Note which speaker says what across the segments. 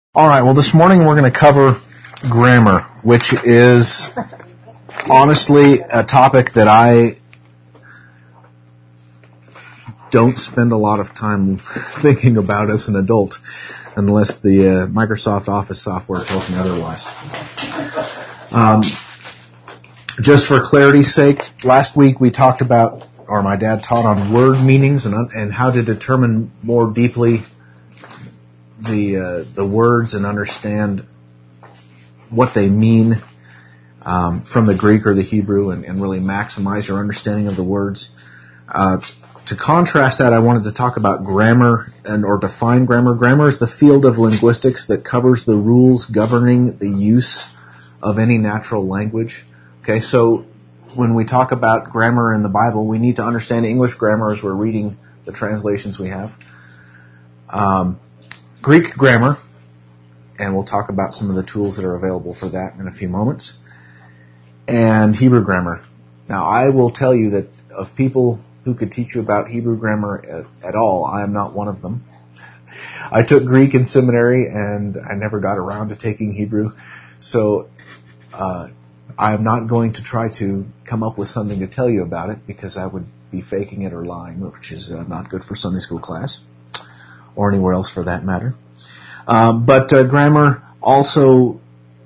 Speaker 1: All right, well, this morning we're going to cover grammar, which is honestly a topic that I don't spend a lot of time thinking about as an adult, unless the Microsoft Office software tells me otherwise. Just for clarity's sake, last week we talked about, or my dad taught on word meanings and how to determine more deeply the words and understand what they mean from the Greek or the Hebrew and really maximize your understanding of the words. To contrast that, I wanted to talk about grammar or define grammar. Grammar is the field of linguistics that covers the rules governing the use of any natural language. Okay, so when we talk about grammar in the Bible, we need to understand English grammar as we're reading the translations we have. Greek grammar, and we'll talk about some of the tools that are available for that in a few moments, and Hebrew grammar. Now, I will tell you that of people who could teach you about Hebrew grammar at all, I am not one of them. I took Greek in seminary, and I never got around to taking Hebrew, so I am not going to try to come up with something to tell you about it, because I would be faking it or lying, which is not good for Sunday school class, or anywhere else for that matter. But grammar also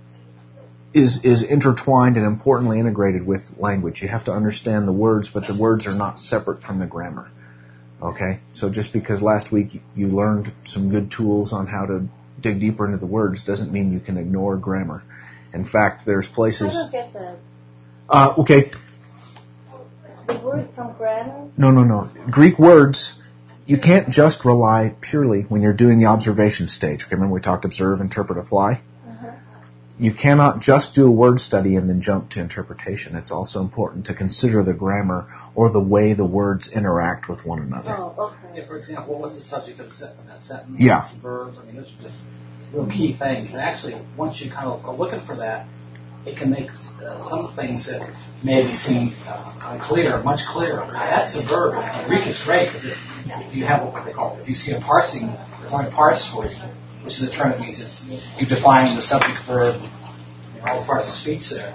Speaker 1: is intertwined and importantly integrated with language. You have to understand the words, but the words are not separate from the grammar. Okay? So just because last week you learned some good tools on how to dig deeper into the words doesn't mean you can ignore grammar. In fact, there's places...
Speaker 2: I don't get that.
Speaker 1: Okay.
Speaker 2: The word from grammar?
Speaker 1: No. Greek words... You can't just rely purely when you're doing the observation stage. Okay, remember we talked observe, interpret, apply? Uh-huh. You cannot just do a word study and then jump to interpretation. It's also important to consider the grammar or the way the words interact with one another.
Speaker 2: Oh, okay.
Speaker 3: Yeah, for example, what's the subject of that sentence?
Speaker 1: Yeah.
Speaker 3: What's the verbs? I mean, those are just real key things. And actually, once you kind of are looking for that, it can make some things that maybe seem unclear much clearer. That's a verb. And Greek is great because if you have what they call, if you see a parsing, there's only a parse for you, which is a term that means you define the subject, verb, all the parts of speech there.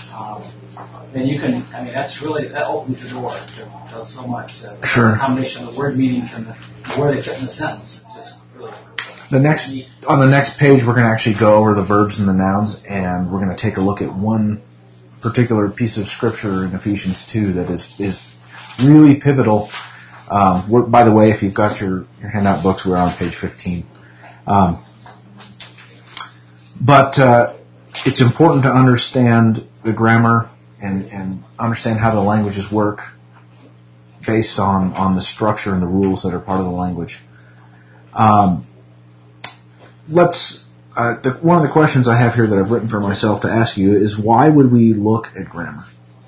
Speaker 3: Then you can, that opens the door to so much.
Speaker 1: Sure.
Speaker 3: The combination of the word meanings and the where they fit in the sentence. Just really.
Speaker 1: On the next page, we're going to actually go over the verbs and the nouns, and we're going to take a look at one particular piece of scripture in Ephesians 2 that is really pivotal. By the way, if you've got your handout books, we're on page 15. But it's important to understand the grammar and understand how the languages work based on the structure and the rules that are part of the language. One of the questions I have here that I've written for myself to ask you is, why would we look at grammar?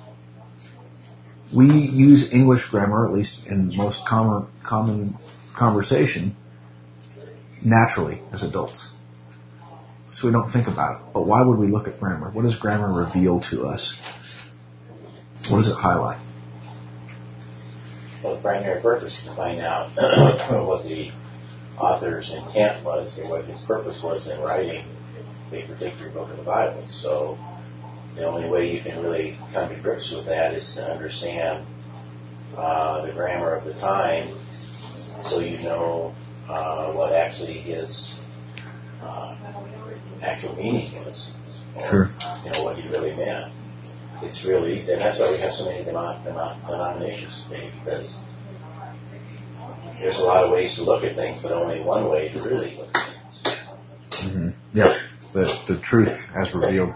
Speaker 1: We use English grammar, at least in most common conversation, naturally as adults. So we don't think about it. But why would we look at grammar? What does grammar reveal to us? What does it highlight?
Speaker 4: Well, the primary purpose is to find out what the author's intent was and what his purpose was in writing a particular book of the Bible. So the only way you can really come to grips with that is to understand the grammar of the time, so you know what actually his actual meaning is.
Speaker 1: Sure.
Speaker 4: You know what he really meant. It's really, and that's why we have so many denominations today, because there's a lot of ways to look at things, but only one way to really look at things.
Speaker 1: Mm-hmm. Yeah, the truth as revealed.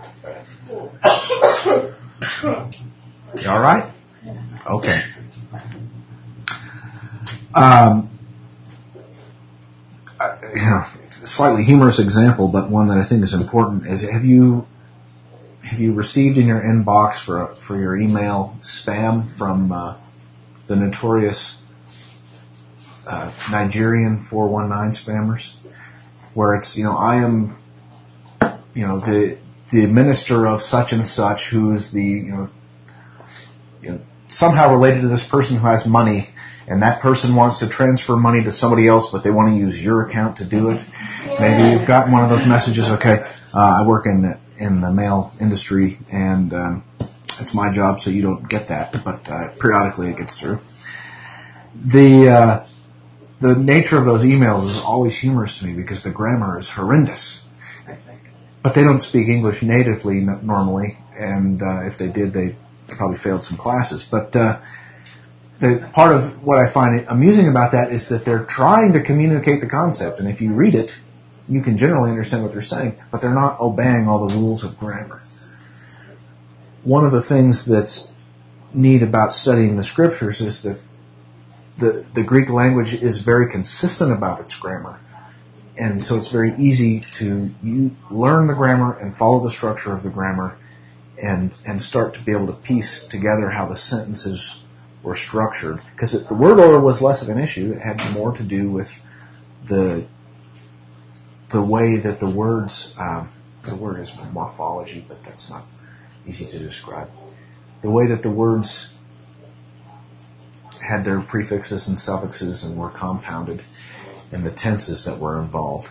Speaker 1: You all right? Okay. It's a slightly humorous example, but one that I think is important is: have you received in your inbox for your email spam from the notorious Nigerian 419 spammers, where it's, I am, the minister of such and such, who's the, somehow related to this person who has money, and that person wants to transfer money to somebody else, but they want to use your account to do it. Maybe you've gotten one of those messages. Okay, I work in the mail industry, and it's my job, so you don't get that. But periodically, it gets through. The nature of those emails is always humorous to me because the grammar is horrendous. But they don't speak English natively normally, and if they did, they probably failed some classes. But the part of what I find amusing about that is that they're trying to communicate the concept, and if you read it, you can generally understand what they're saying, but they're not obeying all the rules of grammar. One of the things that's neat about studying the Scriptures is that the Greek language is very consistent about its grammar. And so it's very easy to learn the grammar and follow the structure of the grammar and start to be able to piece together how the sentences were structured. Because the word order was less of an issue. It had more to do with the way that the words, the word is morphology, but that's not easy to describe. The way that the words had their prefixes and suffixes and were compounded, and the tenses that were involved.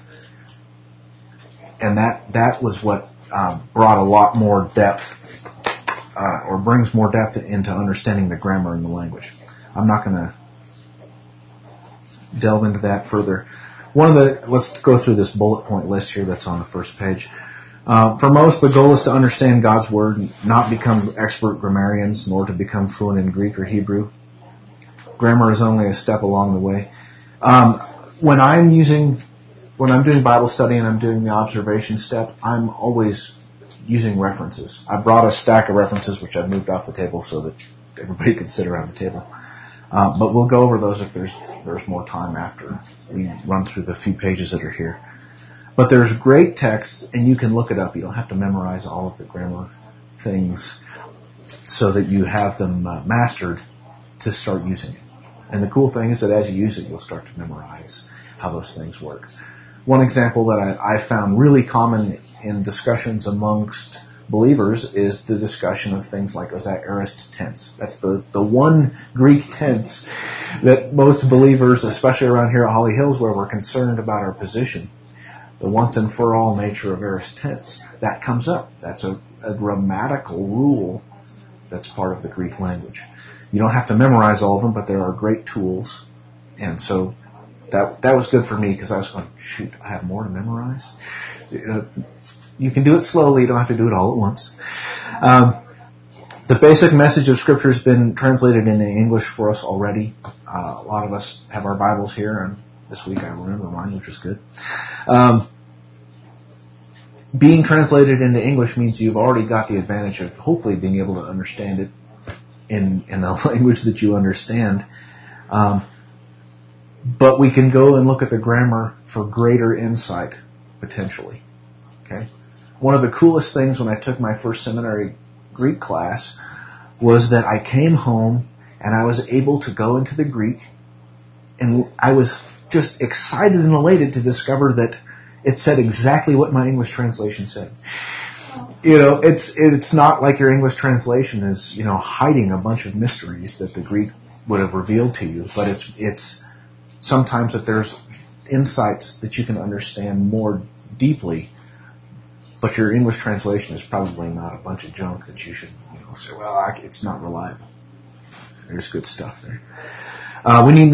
Speaker 1: And that was what brought a lot more depth, or brings more depth into understanding the grammar in the language. I'm not going to delve into that further. Let's go through this bullet point list here that's on the first page. For most, the goal is to understand God's Word, not become expert grammarians, nor to become fluent in Greek or Hebrew. Grammar is only a step along the way. When I'm doing Bible study and I'm doing the observation step, I'm always using references. I brought a stack of references, which I've moved off the table so that everybody can sit around the table. But we'll go over those if there's more time after we run through the few pages that are here. But there's great texts, and you can look it up. You don't have to memorize all of the grammar things so that you have them mastered to start using it. And the cool thing is that as you use it, you'll start to memorize how those things work. One example that I found really common in discussions amongst believers is the discussion of things like, was that aorist tense? That's the one Greek tense that most believers, especially around here at Holly Hills where we're concerned about our position, the once and for all nature of aorist tense, that comes up. That's a grammatical rule that's part of the Greek language. You don't have to memorize all of them, but there are great tools. And so that was good for me because I was going, shoot, I have more to memorize. You can do it slowly. You don't have to do it all at once. The basic message of Scripture has been translated into English for us already. A lot of us have our Bibles here, and this week I remember mine, which is good. Being translated into English means you've already got the advantage of hopefully being able to understand it in a language that you understand. But we can go and look at the grammar for greater insight, potentially. Okay? One of the coolest things when I took my first seminary Greek class was that I came home and I was able to go into the Greek, and I was just excited and elated to discover that it said exactly what my English translation said. It's not like your English translation is, hiding a bunch of mysteries that the Greek would have revealed to you, but it's sometimes that there's insights that you can understand more deeply, but your English translation is probably not a bunch of junk that you should, say, well, it's not reliable. There's good stuff there. We need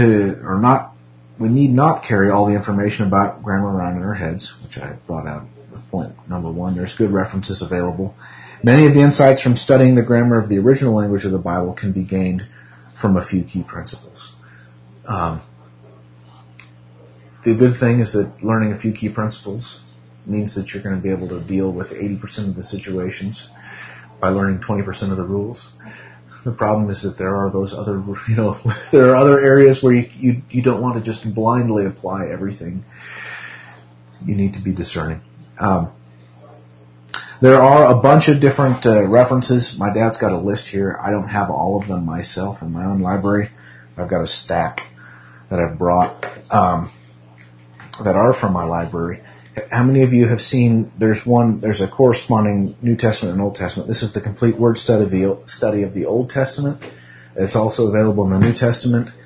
Speaker 1: not carry all the information about grammar around in our heads, which I brought out with point number 1. There's good references available. Many of the insights from studying the grammar of the original language of the Bible can be gained from a few key principles. The good thing is that learning a few key principles means that you're going to be able to deal with 80% of the situations by learning 20% of the rules. The problem is that there are those other, there are other areas where you don't want to just blindly apply everything. You need to be discerning. There are a bunch of different references. My dad's got a list here. I don't have all of them myself in my own library. I've got a stack that I've brought that are from my library. How many of you have seen, there's a corresponding New Testament and Old Testament. This is the complete word study of the Old Testament. It's also available in the New Testament.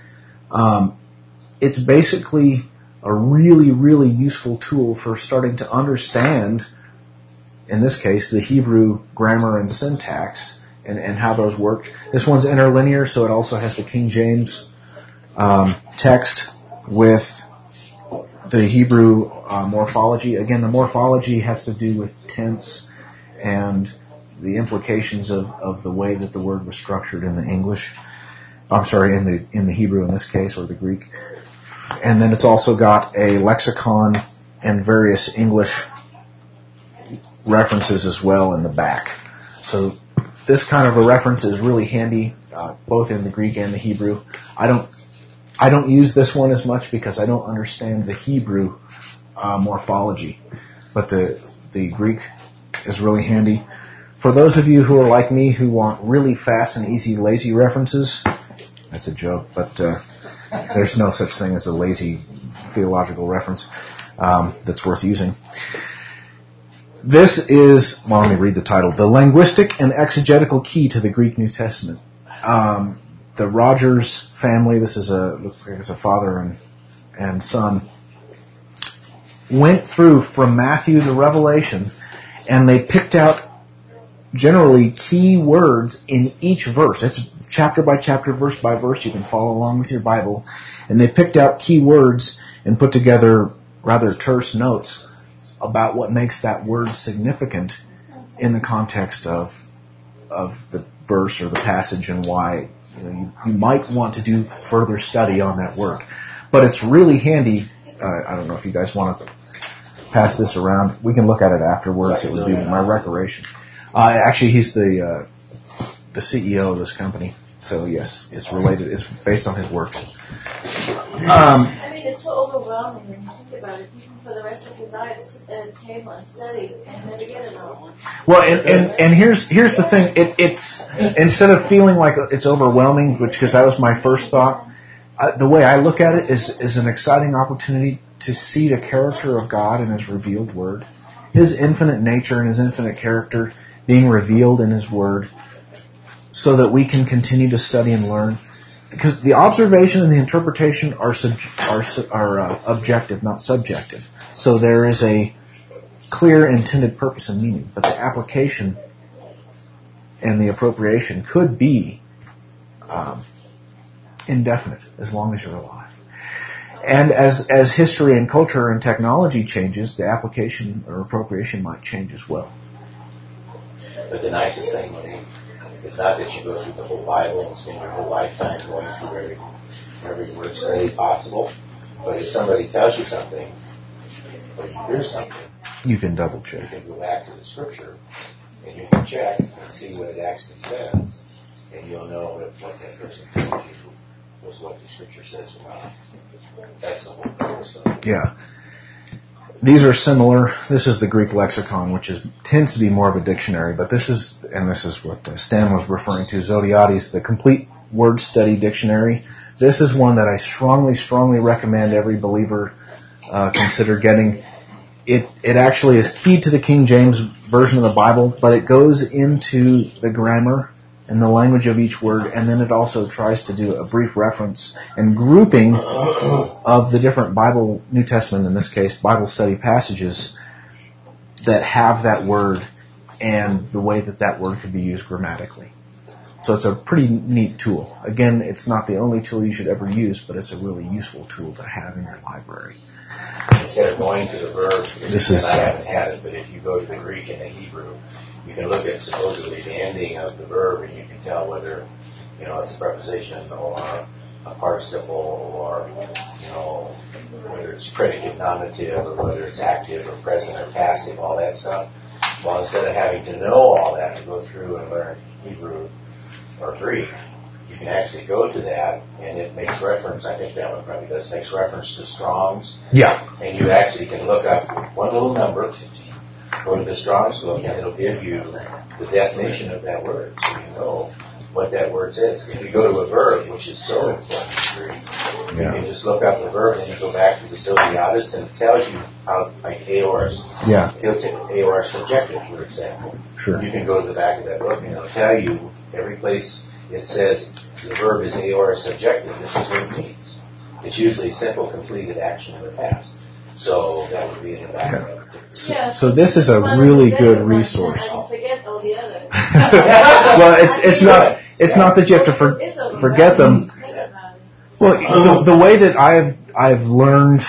Speaker 1: It's basically a really, really useful tool for starting to understand, in this case, the Hebrew grammar and syntax and how those worked. This one's interlinear, so it also has the King James text with the Hebrew morphology. Again, the morphology has to do with tense and the implications of the way that the word was structured in the English. I'm sorry, in the Hebrew in this case, or the Greek. And then it's also got a lexicon and various English references as well in the back. So this kind of a reference is really handy, both in the Greek and the Hebrew. I don't use this one as much because I don't understand the Hebrew morphology, but the Greek is really handy. For those of you who are like me who want really fast and easy lazy references, that's a joke, but there's no such thing as a lazy theological reference that's worth using. This is, well, let me read the title, The Linguistic and Exegetical Key to the Greek New Testament. The Rogers family, this is looks like it's a father and son, went through from Matthew to Revelation, and they picked out generally key words in each verse. It's chapter by chapter, verse by verse. You can follow along with your Bible. And they picked out key words and put together rather terse notes about what makes that word significant in the context of the verse or the passage, and why you might want to do further study on that word. But it's really handy. I don't know if you guys want to pass this around. We can look at it afterwards. It would be my recreation. Actually, he's the CEO of this company. So yes, it's related. It's based on his works.
Speaker 2: I mean, it's so overwhelming when you think about it. Even for the rest of your life, sit at a table and study and never get it all.
Speaker 1: Well, and here's the thing. It's instead of feeling like it's overwhelming, because that was my first thought. The way I look at it is an exciting opportunity to see the character of God in His revealed Word, His infinite nature and His infinite character being revealed in His Word, so that we can continue to study and learn. Because the observation and the interpretation are objective, not subjective. So there is a clear intended purpose and meaning, but the application and the appropriation could be indefinite as long as you're alive. And as history and culture and technology changes, the application or appropriation might change as well.
Speaker 4: But the nicest thing, it's not that you go through the whole Bible and spend your whole lifetime going through every word study possible. But if somebody tells you something, or you hear something,
Speaker 1: you can double check.
Speaker 4: You can go back to the Scripture, and you can check and see what it actually says, and you'll know if what that person told you was what the Scripture says or not. That's the whole purpose of it.
Speaker 1: Yeah. These are similar. This is the Greek lexicon, which tends to be more of a dictionary, but this is what Stan was referring to, Zodiades, the Complete Word Study Dictionary. This is one that I strongly, strongly recommend every believer consider getting. It actually is key to the King James Version of the Bible, but it goes into the grammar and the language of each word, and then it also tries to do a brief reference and grouping of the different Bible, New Testament in this case, Bible study passages that have that word and the way that word could be used grammatically. So it's a pretty neat tool. Again, it's not the only tool you should ever use, but it's a really useful tool to have in your library.
Speaker 4: Instead of going to the verb, I haven't had it, but if you go to the Greek and the Hebrew, you can look at supposedly the ending of the verb, and you can tell whether it's a preposition or a participle, or whether it's predicate, nominative, or whether it's active or present or passive, all that stuff. Well, instead of having to know all that to go through and learn Hebrew or Greek, you can actually go to that, and it makes reference. I think that one probably does. Makes reference to Strong's.
Speaker 1: Yeah.
Speaker 4: And you actually can look up one little number. Go to the Strong's book, and it'll give you the definition of that word, so you know what that word says. If you go to a verb, which is so important to Greek, you can just look up the verb, and you go back to the Zodiades, and it tells you how, like aorist, aorist subjective, for example.
Speaker 1: Sure.
Speaker 4: You can go to the back of that book, and it'll tell you every place it says the verb is aorist subjective. This is what it means. It's usually simple, completed action in the past. So that would be in the background.
Speaker 1: So this is a really good resource.
Speaker 2: I forget all the others.
Speaker 1: Well, it's not that you have to forget them. Well, the way that I've learned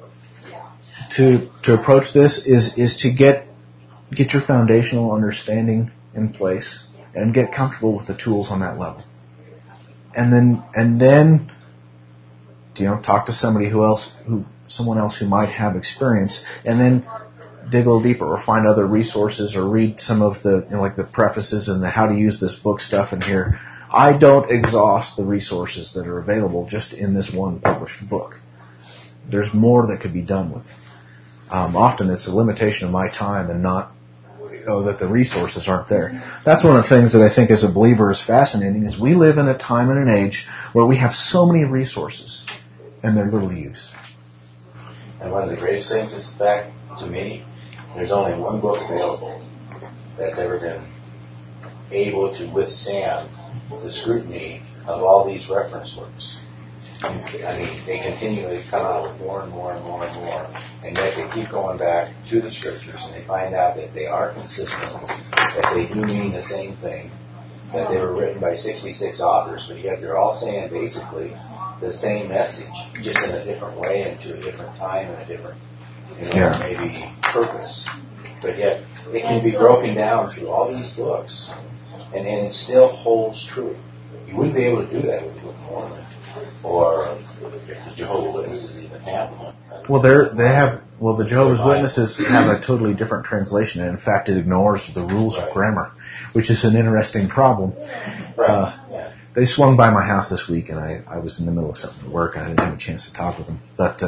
Speaker 1: to approach this is to get your foundational understanding in place and get comfortable with the tools on that level, and then talk to someone else who might have experience, and then dig a little deeper, or find other resources, or read some of the like the prefaces and the how to use this book stuff in here. I don't exhaust the resources that are available just in this one published book. There's more that could be done with it. Often it's a limitation of my time and not that the resources aren't there. That's one of the things that I think as a believer is fascinating, is we live in a time and an age where we have so many resources and they're little used.
Speaker 4: And one of the greatest things is the fact, to me, there's only one book available that's ever been able to withstand the scrutiny of all these reference works. I mean, they continually come out with more and more and more and more, and yet they keep going back to the scriptures, and they find out that they are consistent, that they do mean the same thing, that they were written by 66 authors, but yet they're all saying basically the same message, just in a different way and to a different time and a different, maybe purpose. But yet it can be broken down through all these books, and it still holds true. You wouldn't be able to do that with the Book of Mormon, or if the Jehovah's Witnesses even have one.
Speaker 1: Well, the Jehovah's Witnesses have a totally different translation, and in fact it ignores the rules of grammar, which is an interesting problem. They swung by my house this week, and I was in the middle of something at work, and I didn't have a chance to talk with them. But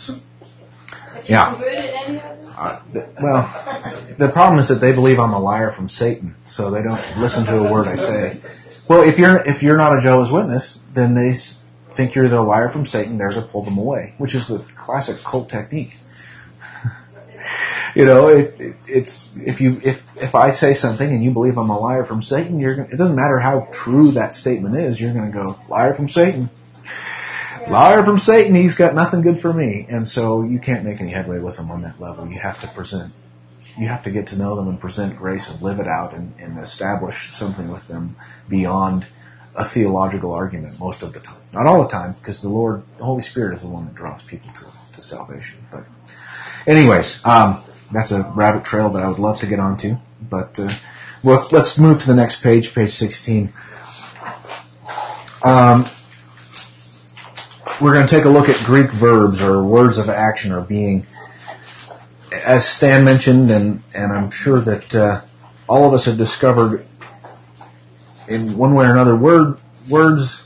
Speaker 1: the problem is that they believe I'm a liar from Satan, so they don't listen to a word I say. Well, if you're not a Jehovah's Witness, then they think you're the liar from Satan, there to pull them away, which is the classic cult technique. It's if I say something and you believe I'm a liar from Satan, it doesn't matter how true that statement is, you're going to go, liar from Satan. Liar from Satan, he's got nothing good for me. And so you can't make any headway with them on that level. You have to get to know them and present grace and live it out and establish something with them beyond a theological argument most of the time. Not all the time, because the Holy Spirit is the one that draws people to salvation. But anyways, that's a rabbit trail that I would love to get onto. But let's move to the next page 16. We're going to take a look at Greek verbs, or words of action or being. As Stan mentioned, and I'm sure that all of us have discovered in one way or another, words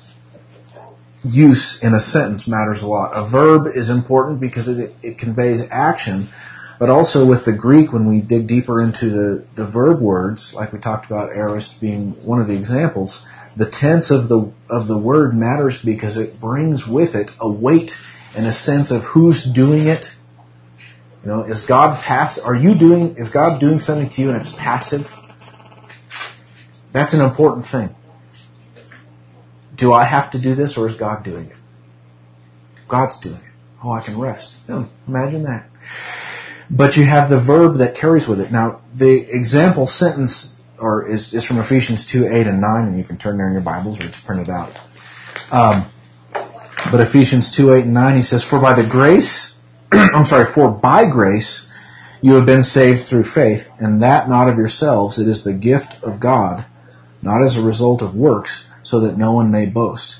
Speaker 1: use in a sentence matters a lot. A verb is important because it conveys action, but also with the Greek, when we dig deeper into the verb words, like we talked about aorist being one of the examples, the tense of the word matters because it brings with it a weight and a sense of who's doing it. Is God is God doing something to you and it's passive? That's an important thing. Do I have to do this, or is God doing it? God's doing it. Oh, I can rest. Imagine that. But you have the verb that carries with it. Now, the example sentence is from Ephesians 2:8 and 9, and you can turn there in your Bibles, or it's printed out. But Ephesians 2:8 and 9, he says, For by grace you have been saved through faith, and that not of yourselves, it is the gift of God, not as a result of works, so that no one may boast.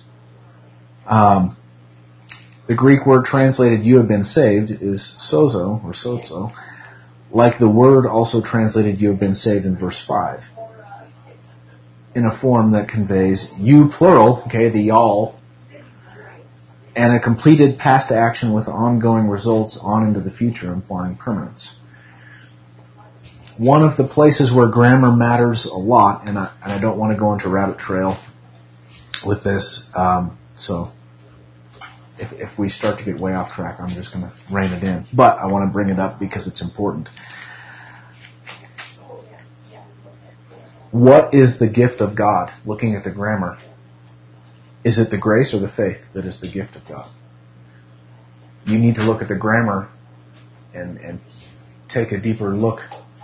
Speaker 1: The Greek word translated you have been saved is sozo, or sozo, like the word also translated you have been saved in verse 5, in a form that conveys you, plural, the y'all, and a completed past action with ongoing results on into the future, implying permanence. One of the places where grammar matters a lot, and I don't want to go into rabbit trail with this, so if we start to get way off track, I'm just going to rein it in. But I want to bring it up because it's important. what is the gift of God? Looking at the grammar, is it the grace or the faith that is the gift of God? You need to look at the grammar and take a deeper look.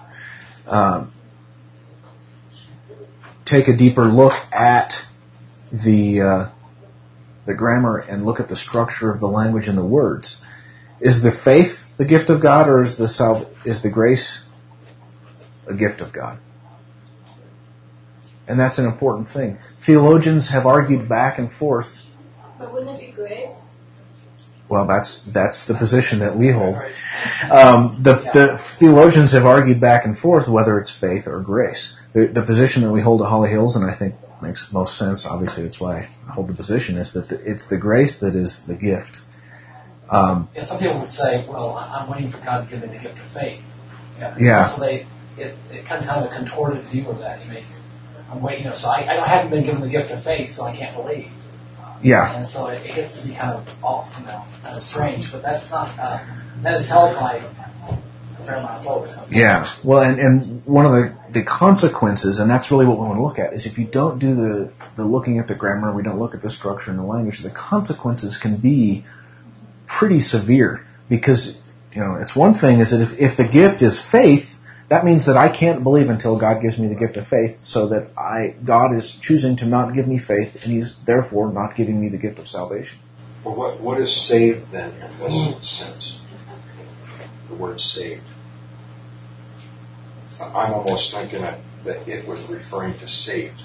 Speaker 1: Take a deeper look at the grammar and look at the structure of the language and the words. Is the faith the gift of God, or is the grace a gift of God? And that's an important thing. Theologians have argued back and forth.
Speaker 2: But wouldn't it be grace?
Speaker 1: Well, that's the position that we hold. The theologians have argued back and forth whether it's faith or grace. The position that we hold at Holly Hills, and I think makes most sense, obviously that's why I hold the position, is that it's the grace that is the gift.
Speaker 3: Some people would say, well, I'm waiting for God to give me the gift of faith.
Speaker 1: Yeah.
Speaker 3: So it comes kind of a contorted view of that. I'm waiting, so I haven't been given the gift of faith, so I can't believe.
Speaker 1: Yeah.
Speaker 3: And so it gets to be kind of off, kind of strange. But that's not, that is held by a fair amount of folks.
Speaker 1: Yeah. Well, and one of the consequences, and that's really what we want to look at, is if you don't do the looking at the grammar, we don't look at the structure and the language, the consequences can be pretty severe. Because, it's one thing is that if the gift is faith, that means that I can't believe until God gives me the gift of faith, so that God is choosing to not give me faith, and He's therefore not giving me the gift of salvation.
Speaker 5: Well, what is saved then in this sense? The word saved. I'm almost thinking that it was referring to saved.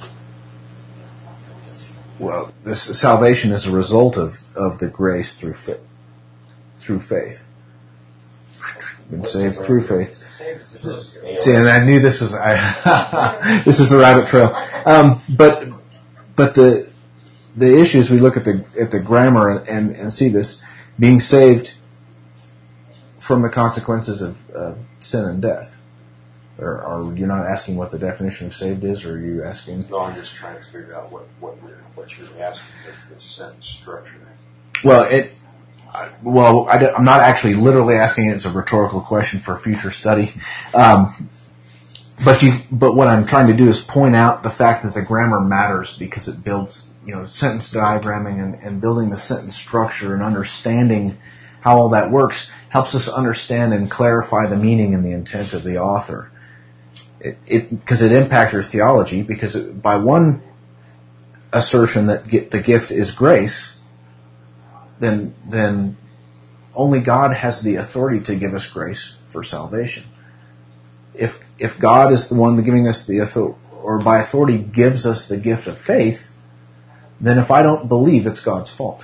Speaker 1: Well, this salvation is a result of the grace through faith. Been saved through faith. See, and I knew this was this is the rabbit trail. But the issue is we look at the grammar and see this being saved from the consequences of sin and death. Or are you not asking what the definition of saved is, or are you asking?
Speaker 5: No, I'm just trying to figure out what you're asking. The sentence structure there.
Speaker 1: Well, I'm not actually literally asking it as a rhetorical question for future study. But what I'm trying to do is point out the fact that the grammar matters, because it builds, sentence diagramming and building the sentence structure and understanding how all that works helps us understand and clarify the meaning and the intent of the author. Because it impacts your theology, because by one assertion that the gift is grace, then only God has the authority to give us grace for salvation. If God is the one giving us the authority, or by authority gives us the gift of faith, then if I don't believe, it's God's fault.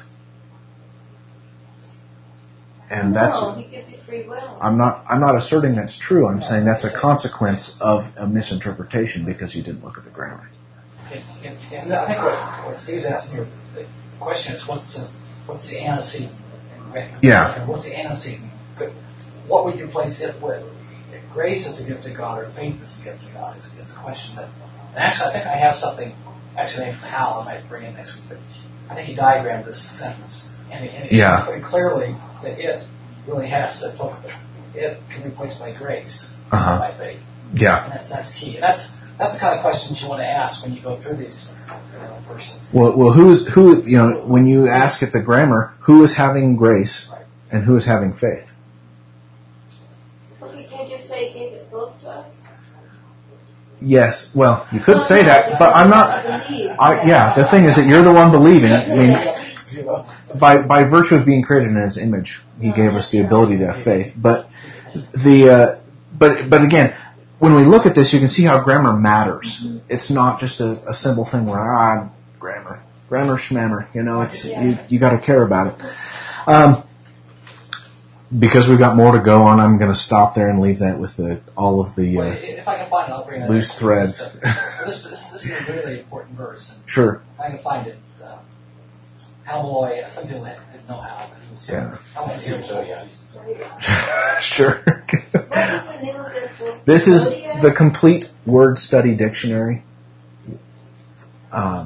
Speaker 1: And
Speaker 2: He gives you free will.
Speaker 1: I'm not asserting that's true. I'm saying that's a consequence of a misinterpretation because you didn't look at the grammar.
Speaker 3: And I think what Steve's asking here, the question is, what's the antecedent?
Speaker 1: Yeah.
Speaker 3: What's the antecedent? What would you place it with? If grace is a gift of God, or faith is a gift of God, is the question that. And actually, I think I have something named from Hal I might bring in next week. I think he diagrammed this sentence, and it shows very clearly that it really has to. It can be replaced by grace, by faith.
Speaker 1: Yeah.
Speaker 3: And that's key. And that's the kind of questions you want to ask when you go through these verses.
Speaker 1: Well, when you ask at the grammar, who is having grace and who is having faith?
Speaker 2: Okay, can't you say he gave it both to us?
Speaker 1: Yes. Well, you could say that, but I'm not. The thing is that you're the one believing. I mean, by virtue of being created in His image, He gave us the ability to have faith. But but again, when we look at this, you can see how grammar matters. It's not just a simple thing where grammar schmammer. You got to care about it. Because we've got more to go on, I'm going to stop there and leave that with all of the
Speaker 3: if I can find it, I'll bring it
Speaker 1: loose threads.
Speaker 3: So this is a really important verse. And
Speaker 1: sure.
Speaker 3: If I can find it, Hal Malloy, some people didn't know how.
Speaker 1: Yeah.
Speaker 3: Sure.
Speaker 1: Sure.
Speaker 2: What is the name of their book?
Speaker 1: This is the Complete Word Study Dictionary, and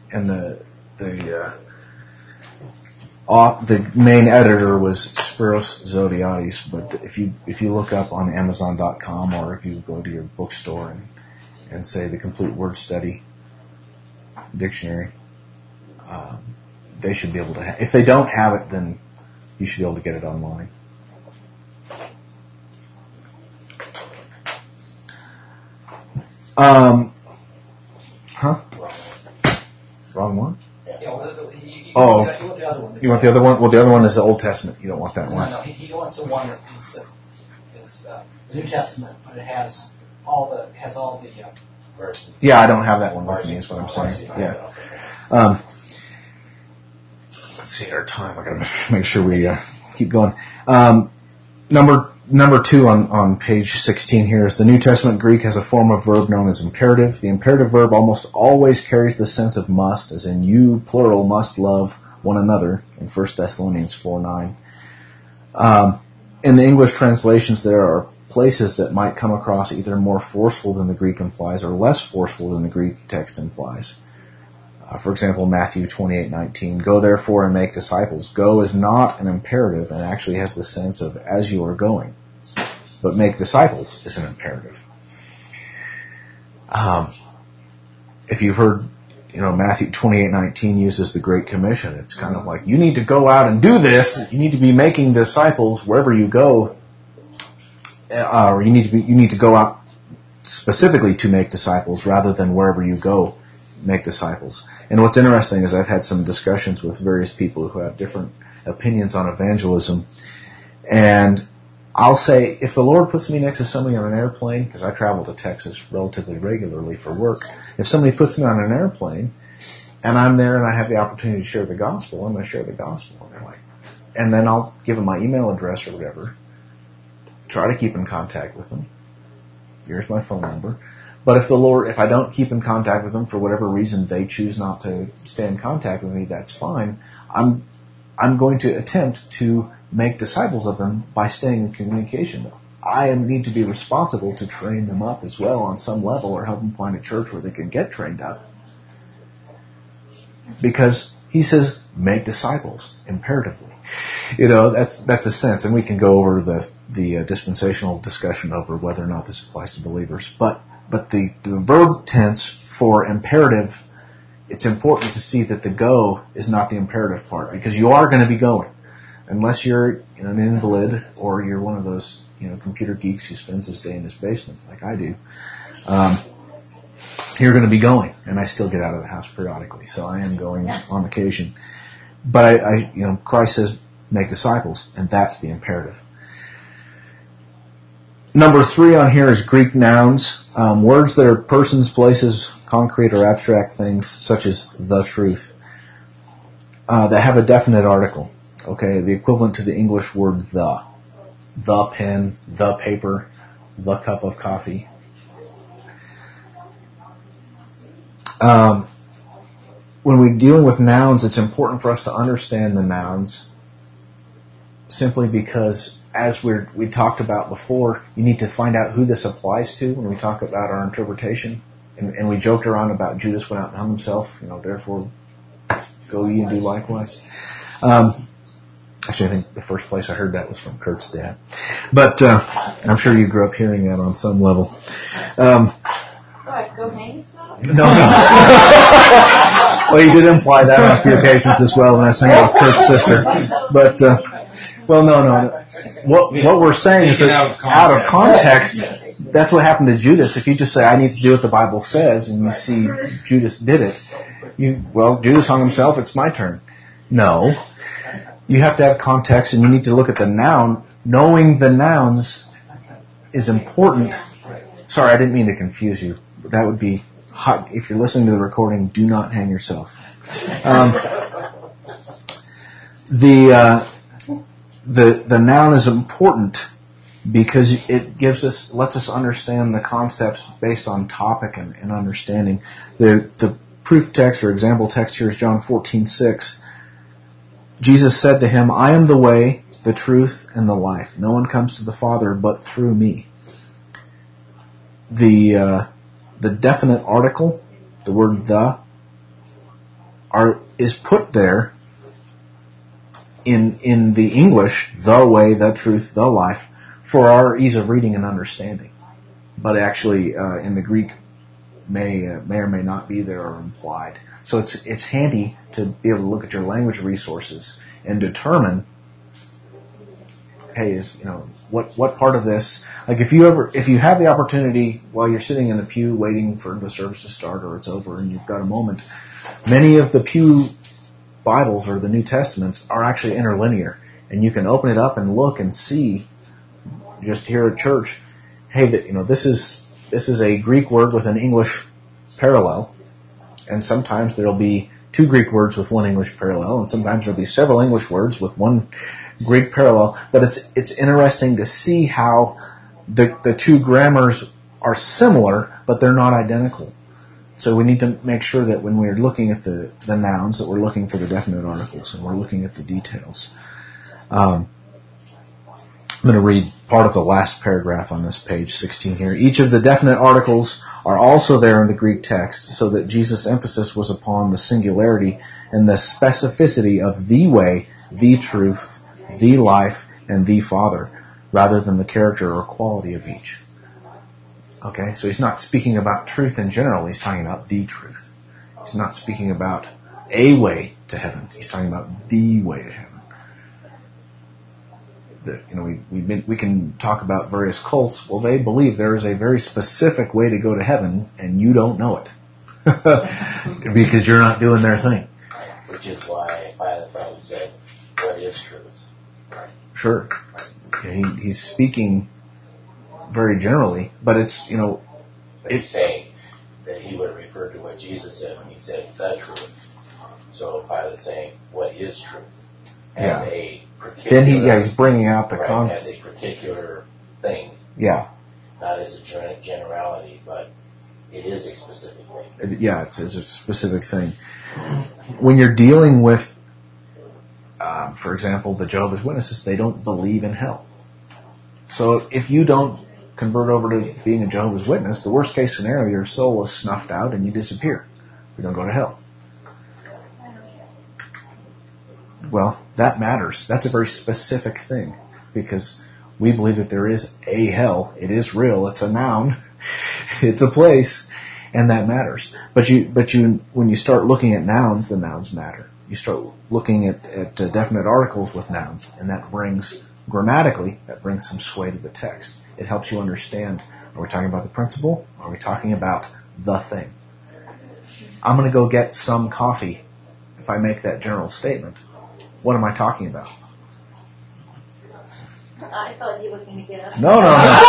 Speaker 1: the main editor was Spiros Zodhiates. But if you look up on Amazon.com, or if you go to your bookstore and say the Complete Word Study Dictionary, they should be able to if they don't have it, then you should be able to get it online. Wrong one?
Speaker 3: You want the other one.
Speaker 1: You want the other one? Well, the other one is the Old Testament. You don't want that one.
Speaker 3: No, he wants the one that is the New Testament, but it has all the verses.
Speaker 1: Yeah, I don't have that one with me. Is what I'm saying. Yeah. Let's see our time. I got to make sure we keep going. Number 2 on page 16 here is the New Testament Greek has a form of verb known as imperative. The imperative verb almost always carries the sense of must, as in you, plural, must love one another in 1 Thessalonians 4:9. In the English translations, there are places that might come across either more forceful than the Greek implies or less forceful than the Greek text implies. For example, Matthew 28:19, go therefore and make disciples. Go is not an imperative and actually has the sense of as you are going. But make disciples is an imperative. If you've heard, Matthew 28:19 uses the Great Commission. It's kind of like, you need to go out and do this. You need to be making disciples wherever you go. Or you need to go out specifically to make disciples rather than wherever you go. Make disciples. And what's interesting is I've had some discussions with various people who have different opinions on evangelism, and I'll say, if the Lord puts me next to somebody on an airplane, because I travel to Texas relatively regularly for work, if somebody puts me on an airplane and I'm there and I have the opportunity to share the gospel, I'm going to share the gospel. And they're like, and then I'll give them my email address or whatever, try to keep in contact with them. Here's my phone number. But if I don't keep in contact with them for whatever reason they choose not to stay in contact with me, that's fine. I'm going to attempt to make disciples of them by staying in communication. I need to be responsible to train them up as well on some level, or help them find a church where they can get trained up. Because he says, make disciples, imperatively. That's a sense, and we can go over the dispensational discussion over whether or not this applies to believers. But the verb tense for imperative, it's important to see that the go is not the imperative part, because you are going to be going. Unless you're an invalid or you're one of those computer geeks who spends his day in his basement like I do, you're going to be going. And I still get out of the house periodically, so I am going on occasion. But Christ says, make disciples, and that's the imperative. Number 3 on here is Greek nouns, words that are persons, places, concrete or abstract things, such as the truth, that have a definite article. Okay, the equivalent to the English word the pen, the paper, the cup of coffee. When we're dealing with nouns, it's important for us to understand the nouns, simply because, as we talked about before, you need to find out who this applies to when we talk about our interpretation. And we joked around about Judas went out and hung himself, therefore go ye and do likewise. Actually, I think the first place I heard that was from Kurt's dad. But I'm sure you grew up hearing that on some level.
Speaker 2: What, go hang yourself?
Speaker 1: No. Well, you did imply that on a few occasions as well when I was hanging out with Kurt's sister. But, no. What we're saying is that out of context, that's what happened to Judas. If you just say, I need to do what the Bible says, and you see Judas did it, Judas hung himself, it's my turn. No. You have to have context, and you need to look at the noun. Knowing the nouns is important. Sorry, I didn't mean to confuse you. That would be hot. If you're listening to the recording, do not hang yourself. The noun is important because it lets us understand the concepts based on topic and understanding. The proof text or example text here is John 14:6. Jesus said to him, I am the way, the truth, and the life. No one comes to the Father but through me. The definite article, the word the, is put there in the English, the way, the truth, the life, for our ease of reading and understanding. But actually, in the Greek, may or may not be there or implied. So it's handy to be able to look at your language resources and determine, hey, what part of this, like if you have the opportunity while you're sitting in the pew waiting for the service to start or it's over and you've got a moment, many of the pew Bibles or the New Testaments are actually interlinear, and you can open it up and look and see just here at church, hey, this is a Greek word with an English parallel, and sometimes there'll be two Greek words with one English parallel, and sometimes there'll be several English words with one Greek parallel. But it's interesting to see how the two grammars are similar, but they're not identical. So we need to make sure that when we're looking at the nouns, that we're looking for the definite articles and we're looking at the details. I'm going to read part of the last paragraph on this page 16 here. Each of the definite articles are also there in the Greek text, so that Jesus' emphasis was upon the singularity and the specificity of the way, the truth, the life, and the Father, rather than the character or quality of each. Okay, so he's not speaking about truth in general, he's talking about the truth. He's not speaking about a way to heaven, he's talking about the way to heaven. We can talk about various cults. Well, they believe there is a very specific way to go to heaven, and you don't know it. Because you're not doing their thing.
Speaker 4: Which is why Pilate probably said, what is truth?
Speaker 1: Sure. He's speaking very generally, but it's
Speaker 4: saying that he would refer to what Jesus said when he said the truth. So Pilate's saying, what is truth? As a particular,
Speaker 1: then he's bringing out the
Speaker 4: as a particular thing.
Speaker 1: Yeah.
Speaker 4: Not as a generality, but it is a specific thing.
Speaker 1: It's a specific thing. When you're dealing with, for example, the Jehovah's Witnesses, they don't believe in hell. So if you don't convert over to being a Jehovah's Witness, the worst case scenario, your soul is snuffed out and you disappear. You don't go to hell. Well, that matters. That's a very specific thing, because we believe that there is a hell. It is real. It's a noun. It's a place, and that matters. But when you start looking at nouns, the nouns matter. You start looking at definite articles with nouns, and that brings, grammatically, that brings some sway to the text. It helps you understand, are we talking about the principle? Are we talking about the thing? I'm going to go get some coffee. If I make that general statement, what am I talking about?
Speaker 2: I thought you were going to get up.
Speaker 1: No.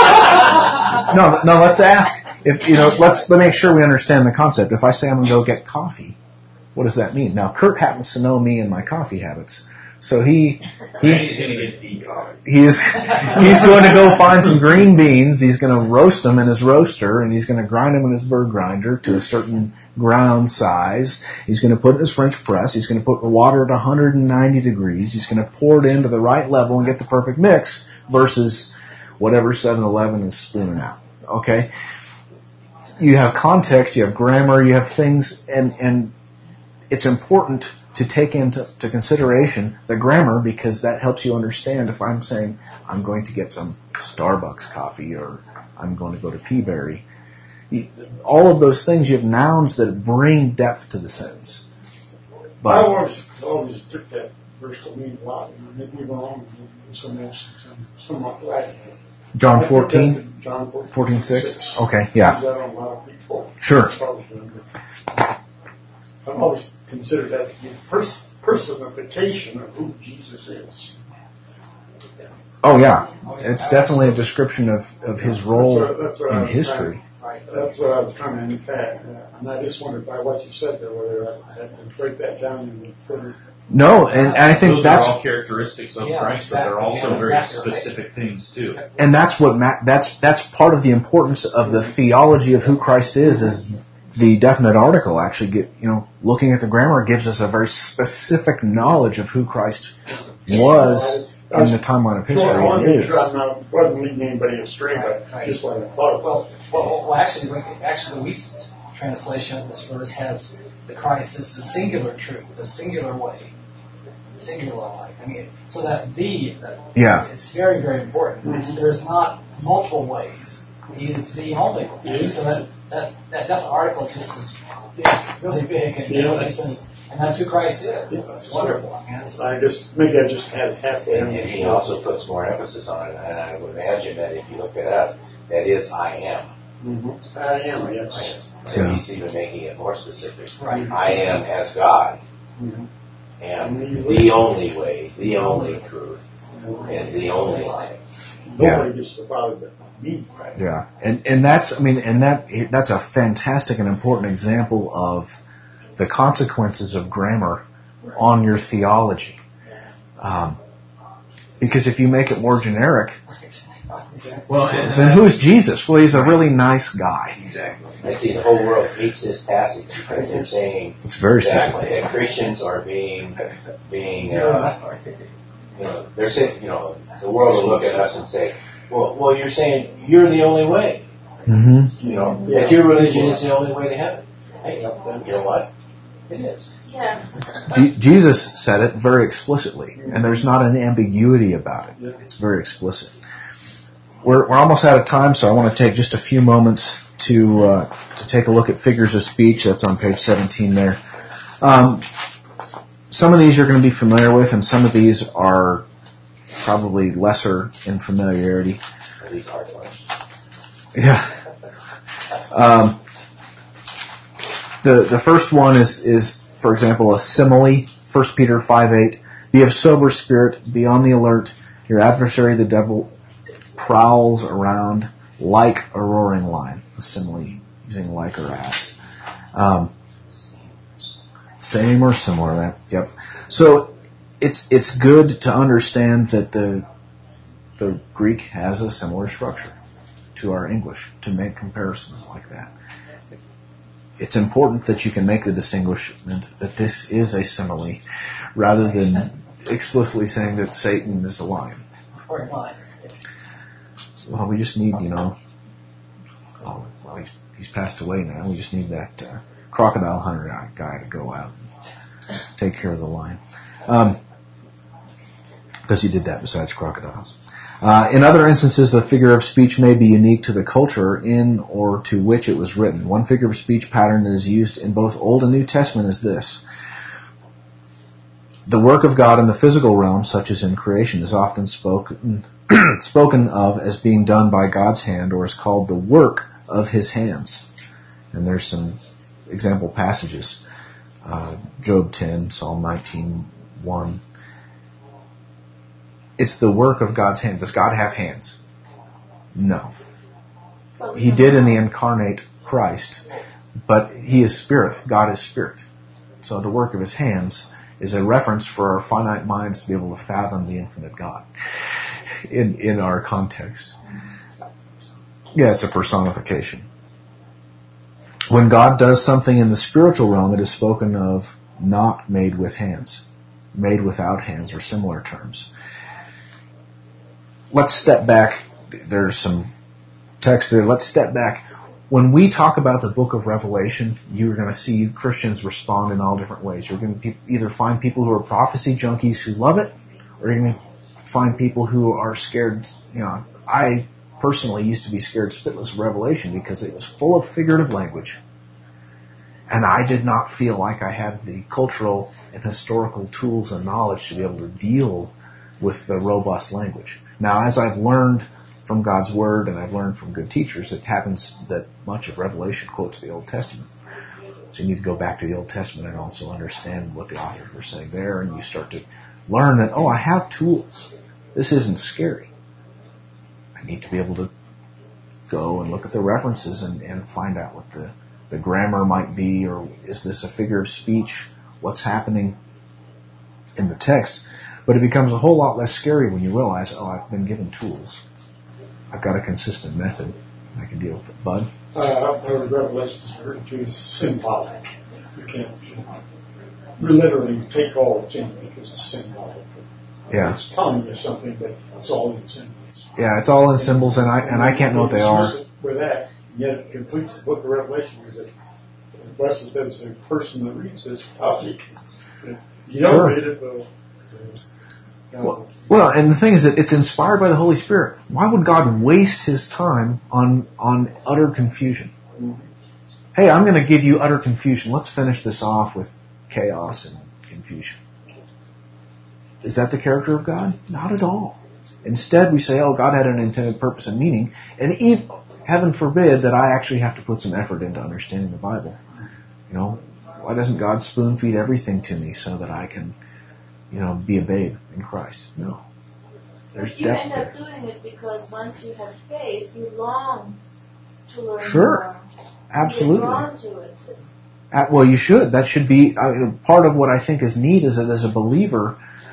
Speaker 1: No, let's ask. Let's make sure we understand the concept. If I say I'm going to go get coffee, what does that mean? Now, Kurt happens to know me and my coffee habits. So he's going to get the coffee. He's going to go find some green beans. He's going to roast them in his roaster, and he's going to grind them in his bird grinder to a certain ground size. He's going to put it in his French press. He's going to put the water at 190 degrees. He's going to pour it into the right level and get the perfect mix versus whatever 7-Eleven is spooning out. Okay? You have context, you have grammar, you have things, and it's important to take into consideration the grammar, because that helps you understand if I'm saying I'm going to get some Starbucks coffee or I'm going to go to Peaberry. All of those things, you have nouns that bring depth to the sentence. But
Speaker 6: I always took that verse to mean a lot. Maybe wrong in some instances. Somewhat right.
Speaker 1: John 14?
Speaker 6: John
Speaker 1: 14:6? Okay, yeah.
Speaker 6: That on a lot of people.
Speaker 1: Sure.
Speaker 6: I've always considered that to be the personification of who Jesus is.
Speaker 1: Oh, yeah. It's definitely a description of his role in history.
Speaker 6: That's what I was trying to unpack. And I just wondered by what you said there, whether I had to break that down in further.
Speaker 1: No, and I think
Speaker 7: those
Speaker 1: that's
Speaker 7: are all characteristics of Christ, but they're also very specific things too.
Speaker 1: And that's what that's part of the importance of the theology of who Christ is the definite article. Actually, looking at the grammar gives us a very specific knowledge of who Christ was in the timeline of history.
Speaker 6: I wasn't leading anybody astray, but just what I thought.
Speaker 3: Well, actually, the Wuest translation of this verse has the Christ as the singular truth, the singular way, the singular life. I mean, so that it's very, very important. Mm-hmm. There's not multiple ways. He's the only one. So that article just is big, really big, and that's who Christ is. It's wonderful.
Speaker 6: I just had halfway.
Speaker 4: And he also puts more emphasis on it, and I would imagine that if you look that up, that is I am.
Speaker 6: Mm-hmm. I am, yes.
Speaker 4: So he's even making it more specific.
Speaker 3: Right.
Speaker 4: I am as God.
Speaker 6: Mm-hmm.
Speaker 4: And the only way, the only truth, and the only life.
Speaker 6: Nobody gets the Father but me.
Speaker 4: Right.
Speaker 1: Yeah, and that's a fantastic and important example of the consequences of grammar on your theology. Because if you make it more generic, then who's Jesus? Well, he's a really nice guy.
Speaker 4: Exactly. I see the whole world hates this passage because they're saying
Speaker 1: it's very specific.
Speaker 4: That Christians are being they're saying, the world will look at us and say, well, you're saying you're the only way.
Speaker 1: Mm-hmm.
Speaker 4: That your religion is the only way to heaven. Hey, you know what? It is.
Speaker 2: Yeah.
Speaker 1: Jesus said it very explicitly, and there's not an ambiguity about it. It's very explicit. We're almost out of time, so I want to take just a few moments to take a look at figures of speech. That's on page 17 there. Some of these you're going to be familiar with, and some of these are probably lesser in familiarity.
Speaker 4: These are ones.
Speaker 1: Yeah. The first one is, for example, a simile. 1 Peter 5:8. Be of sober spirit, be on the alert. Your adversary, the devil, prowls around like a roaring lion. A simile, using like or as. Same or similar to that. Yep. So it's good to understand that the Greek has a similar structure to our English, to make comparisons like that. It's important that you can make the distinguishment that this is a simile, rather than explicitly saying that Satan is a lion.
Speaker 3: Or a lion.
Speaker 1: Well, we just need, he's passed away now. We just need that crocodile hunter guy to go out and take care of the lion. Because he did that besides crocodiles. In other instances, the figure of speech may be unique to the culture in or to which it was written. One figure of speech pattern that is used in both Old and New Testament is this. The work of God in the physical realm, such as in creation, is often spoken of as being done by God's hand, or is called the work of His hands. And there's some example passages. Job 10, Psalm 19:1. It's the work of God's hand. Does God have hands? No. He did in the incarnate Christ, but He is spirit. God is spirit. So the work of His hands is a reference for our finite minds to be able to fathom the infinite God in our context. Yeah, it's a personification. When God does something in the spiritual realm, it is spoken of not made with hands, made without hands, or similar terms. Let's step back. There's some text there. Let's step back. When we talk about the book of Revelation, you're going to see Christians respond in all different ways. You're going to either find people who are prophecy junkies who love it, or you're going to find people who are scared. I personally used to be scared spitless of Revelation because it was full of figurative language. And I did not feel like I had the cultural and historical tools and knowledge to be able to deal with the robust language. Now, as I've learned from God's Word and I've learned from good teachers, it happens that much of Revelation quotes the Old Testament. So you need to go back to the Old Testament and also understand what the authors were saying there, and you start to learn that, I have tools. This isn't scary. I need to be able to go and look at the references and find out what the grammar might be, or is this a figure of speech? What's happening in the text? But it becomes a whole lot less scary when you realize, I've been given tools. I've got a consistent method. I can deal with it. Bud?
Speaker 6: Revelation is referred to as symbolic. You can't literally take all the things because it's symbolic.
Speaker 1: Yeah.
Speaker 6: It's telling you something, but it's all in symbols.
Speaker 1: Yeah, it's all in symbols, and I can't know what they are.
Speaker 6: With that, and yet it completes the book of Revelation because blessed is the person that reads this copy. You don't read it,
Speaker 1: Well, and the thing is that it's inspired by the Holy Spirit. Why would God waste His time on utter confusion? Hey, I'm going to give you utter confusion. Let's finish this off with chaos and confusion. Is that the character of God? Not at all. Instead, we say, oh, God had an intended purpose and meaning, and heaven forbid that I actually have to put some effort into understanding the Bible. Why doesn't God spoon feed everything to me so that I can, be a babe in Christ? No. There's
Speaker 2: but you
Speaker 1: depth
Speaker 2: end up doing it because once you have faith, you long to learn
Speaker 1: Sure.
Speaker 2: more.
Speaker 1: Absolutely.
Speaker 2: You're drawn to it.
Speaker 1: Well, you should. That should be part of what I think is neat is that as a believer,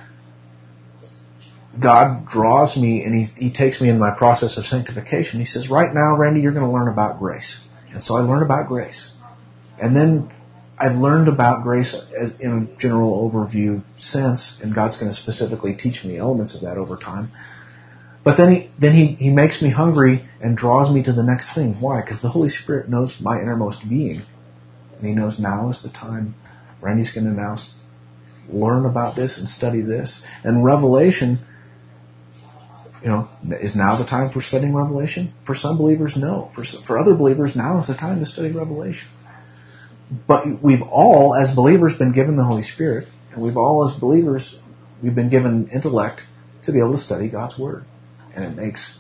Speaker 1: God draws me and He takes me in my process of sanctification. He says, right now, Randy, you're going to learn about grace. And so I learn about grace. And then I've learned about grace as in a general overview sense, and God's going to specifically teach me elements of that over time. But then he makes me hungry and draws me to the next thing. Why? Because the Holy Spirit knows my innermost being. And He knows now is the time. Randy's going to now learn about this and study this. And Revelation, is now the time for studying Revelation? For some believers, no. For other believers, now is the time to study Revelation. But we've all, as believers, been given the Holy Spirit, and we've all, as believers, we've been given intellect to be able to study God's Word. And it makes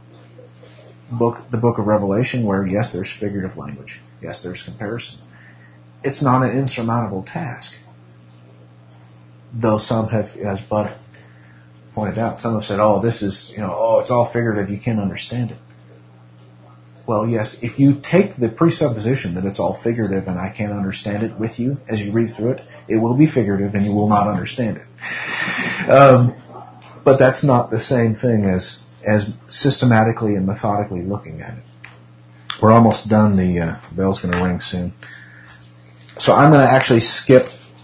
Speaker 1: the book of Revelation where, yes, there's figurative language. Yes, there's comparison. It's not an insurmountable task. Though some have, as Bud pointed out, some have said, this is, it's all figurative, you can't understand it. Well, yes, if you take the presupposition that it's all figurative and I can't understand it with you as you read through it, it will be figurative and you will not understand it. But that's not the same thing as systematically and methodically looking at it. We're almost done. The bell's going to ring soon. So I'm going to actually skip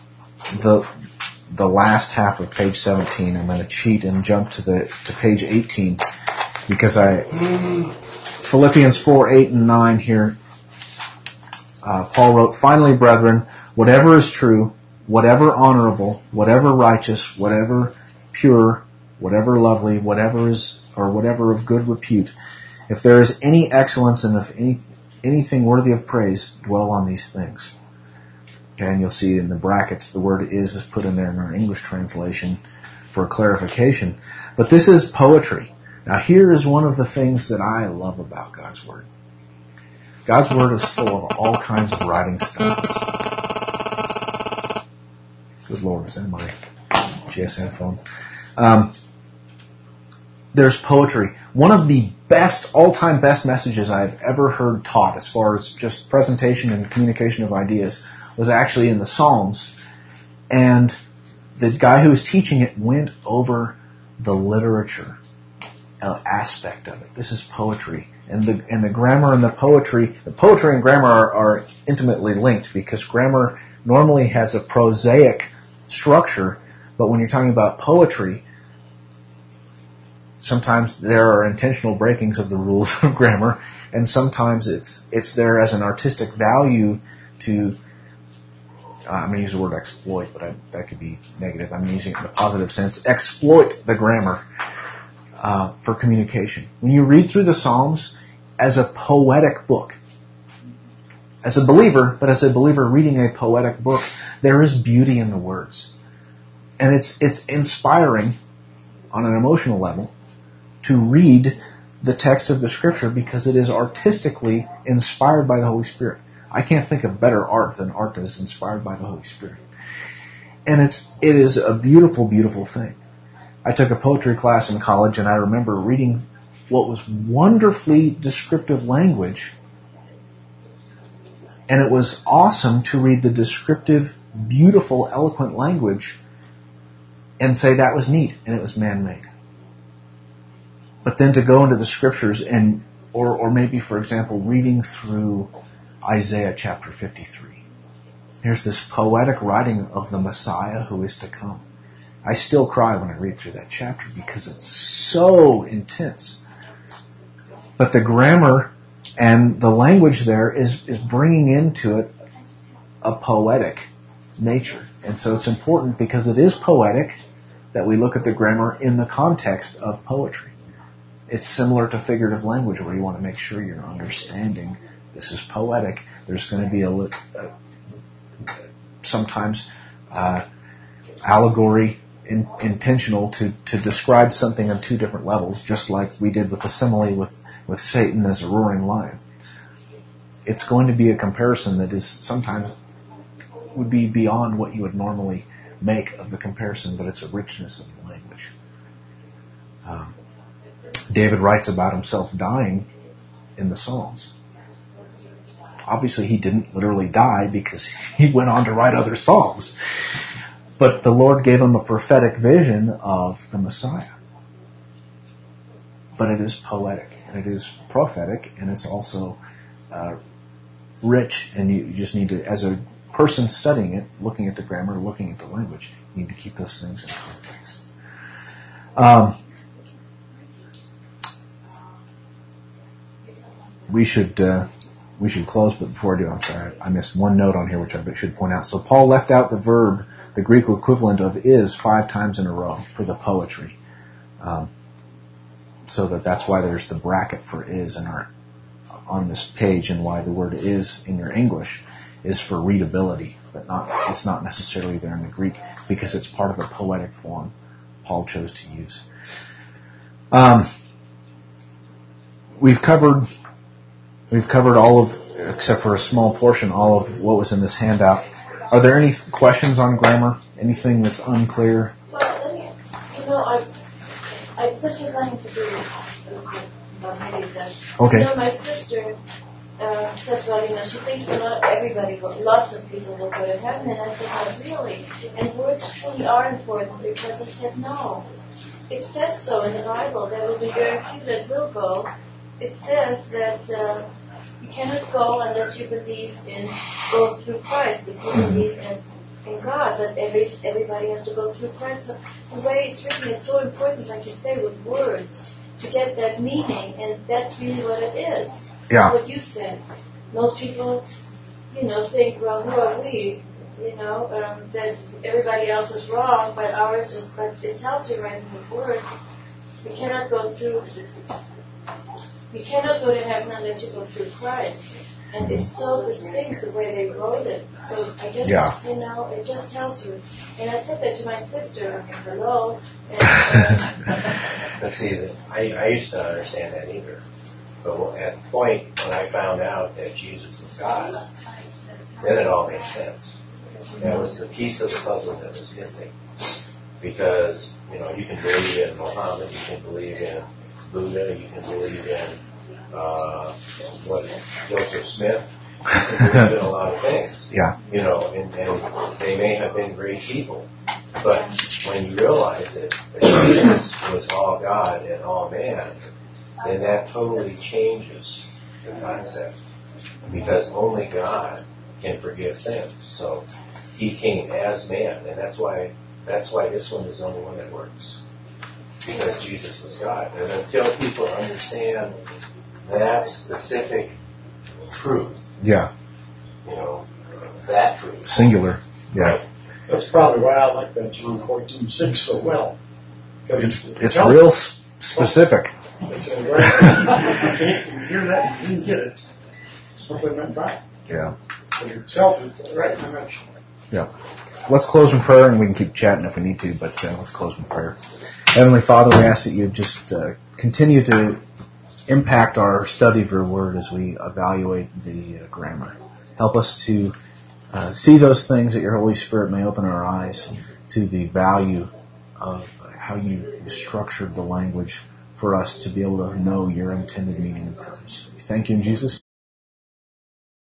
Speaker 1: the last half of page 17. I'm going to cheat and jump to page 18 because Philippians 4, 8, and 9 here. Paul wrote, "Finally, brethren, whatever is true, whatever honorable, whatever righteous, whatever pure, whatever lovely, whatever of good repute, if there is any excellence and if anything worthy of praise, dwell on these things." Okay, and you'll see in the brackets the word is put in there in our English translation for clarification. But this is poetry. Now here is one of the things that I love about God's Word. God's Word is full of all kinds of writing styles. Good Lord, is that my GSM phone? There's poetry. One of the all-time best messages I've ever heard taught as far as just presentation and communication of ideas was actually in the Psalms. And the guy who was teaching it went over the literature aspect of it. This is poetry. And the grammar and the poetry and grammar are intimately linked because grammar normally has a prosaic structure, but when you're talking about poetry, sometimes there are intentional breakings of the rules of grammar, and sometimes it's there as an artistic value to, I'm going to use the word exploit, but that could be negative. I'm using it in the positive sense. Exploit the grammar for communication. When you read through the Psalms as a poetic book, as a believer reading a poetic book, there is beauty in the words. And it's inspiring on an emotional level to read the text of the Scripture because it is artistically inspired by the Holy Spirit. I can't think of better art than art that is inspired by the Holy Spirit. And it is a beautiful, beautiful thing. I took a poetry class in college, and I remember reading what was wonderfully descriptive language, and it was awesome to read the descriptive, beautiful, eloquent language and say that was neat, and it was man-made. But then to go into the Scriptures or maybe, for example, reading through Isaiah chapter 53. Here's this poetic writing of the Messiah who is to come. I still cry when I read through that chapter because it's so intense. But the grammar and the language there is bringing into it a poetic nature. And so it's important because it is poetic, that we look at the grammar in the context of poetry. It's similar to figurative language where you want to make sure you're understanding this is poetic. There's going to be sometimes allegory intentional to describe something on two different levels, just like we did with the simile with Satan as a roaring lion. It's going to be a comparison that is sometimes would be beyond what you would normally make of the comparison, but it's a richness of the language. David writes about himself dying in the Psalms. Obviously, he didn't literally die because he went on to write other songs. But the Lord gave him a prophetic vision of the Messiah. But it is poetic, and it is prophetic, and it's also rich, and you just need to, as a person studying it, looking at the grammar, looking at the language, you need to keep those things in context. We should close, but before I do, I'm sorry, I missed one note on here which I should point out. So Paul left out the verb, the Greek equivalent of is, 5 times in a row for the poetry. So that's why there's the bracket for is on this page, and why the word is in your English is for readability, but it's not necessarily there in the Greek because it's part of a poetic form Paul chose to use. We've covered all of, except for a small portion, all of what was in this handout. Are there any questions on grammar? Anything that's unclear?
Speaker 2: Well, I this has nothing to do with maybe this.
Speaker 1: Okay.
Speaker 2: My sister says, well, she thinks not everybody, but lots of people will go to heaven. And I said, not really. And words truly are important, because I said, no. It says so in the Bible. There will be very few that will go. It says that you cannot go unless you go through Christ, if you believe in God, but everybody has to go through Christ. So the way it's written, it's so important, like you say, with words, to get that meaning, and that's really what it is.
Speaker 1: Yeah.
Speaker 2: What you said. Most people, think, well, who are we? That everybody else is wrong, but ours is. But it tells you right in the Word, you cannot go to heaven unless you go through Christ. And it's so distinct the way they wrote it. So I guess, it just tells you. And I said that to my sister, hello.
Speaker 4: But see, I used to not understand that either. But at the point when I found out that Jesus was God, then it all made sense. That was the piece of the puzzle that was missing. Because, you can believe in Muhammad, you can believe in Buddha, you can believe in Joseph Smith, you can believe in a lot of things.
Speaker 1: Yeah.
Speaker 4: And they may have been great people. But when you realize that Jesus was all God and all man, then that totally changes the concept. Because only God can forgive sins. So he came as man, and that's why this one is the only one that works. Because Jesus was God. And until people understand that specific truth, that truth.
Speaker 1: Singular, yeah.
Speaker 6: That's probably why I like that John 14:6 so well.
Speaker 1: It's real specific.
Speaker 6: It's right. You hear that, you didn't get it. Something went by.
Speaker 1: Yeah.
Speaker 6: But itself is the right direction.
Speaker 1: Yeah. Let's close in prayer, and we can keep chatting if we need to, but let's close in prayer. Heavenly Father, we ask that you just continue to impact our study of your word as we evaluate the grammar. Help us to see those things, that your Holy Spirit may open our eyes to the value of how you structured the language for us to be able to know your intended meaning and purpose. We thank you in Jesus' name.